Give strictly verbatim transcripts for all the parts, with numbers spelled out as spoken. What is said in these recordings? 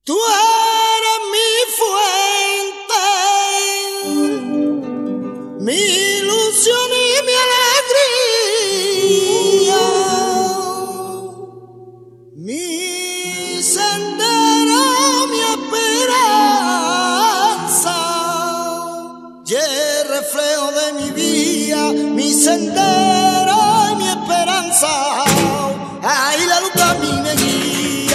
Tú eres mi fuente, mi ilusión y mi alegría, mi sendero, mi esperanza, y el reflejo de mi vida, mi sendero y mi esperanza. Ahí la luz camina y guía.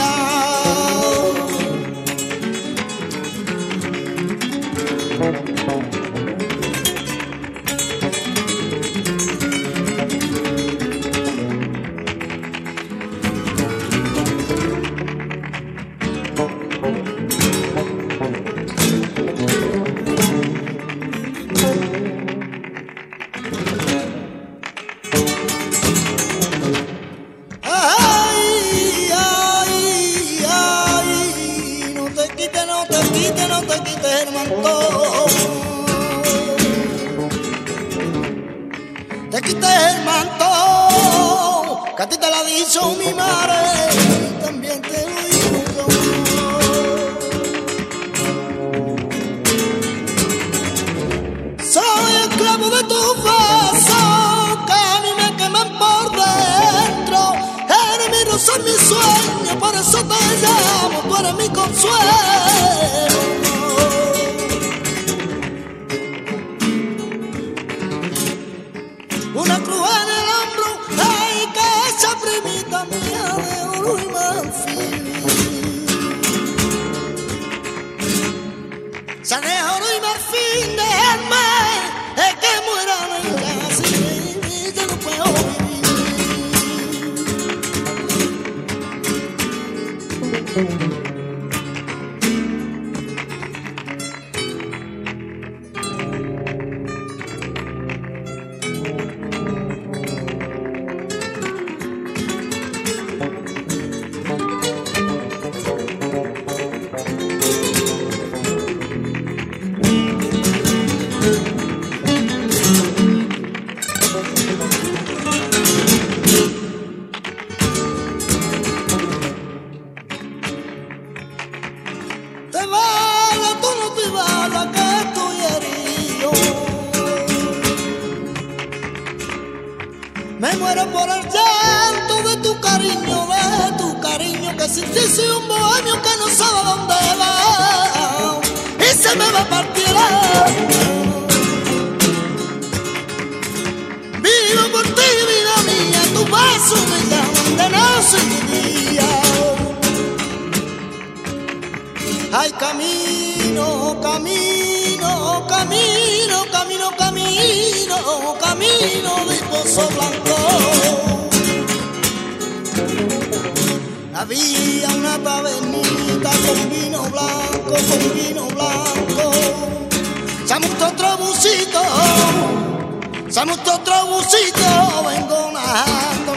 No te quites el manto, te quites el manto, que a ti te lo ha dicho mi madre, y también te lo digo yo. Soy esclavo de tus besos, que a mí me queman por dentro. Eres mi rosa, mi sueño, por eso te llamo, tú eres mi consuelo. Una cruz en el hombro, ay, que esa primita mía de oro y marfil. Esa de oro y marfil, déjame, es que muera negra, sin mí yo no puedo vivir. Te vale, tú no te vale, que estoy herido. Me muero por el llanto de tu cariño, de tu cariño, que sin ti soy un bohemio que no sabe dónde va y se me va a partir el alma. Vivo por ti, vida mía, tu beso me llaman de noche y de día. Ay, camino, camino, camino, camino, camino, camino de Pozo Blanco. Había una tabernita con vino blanco, con vino blanco. Llama usted otro busito, llama usted otro busito, vengo najando.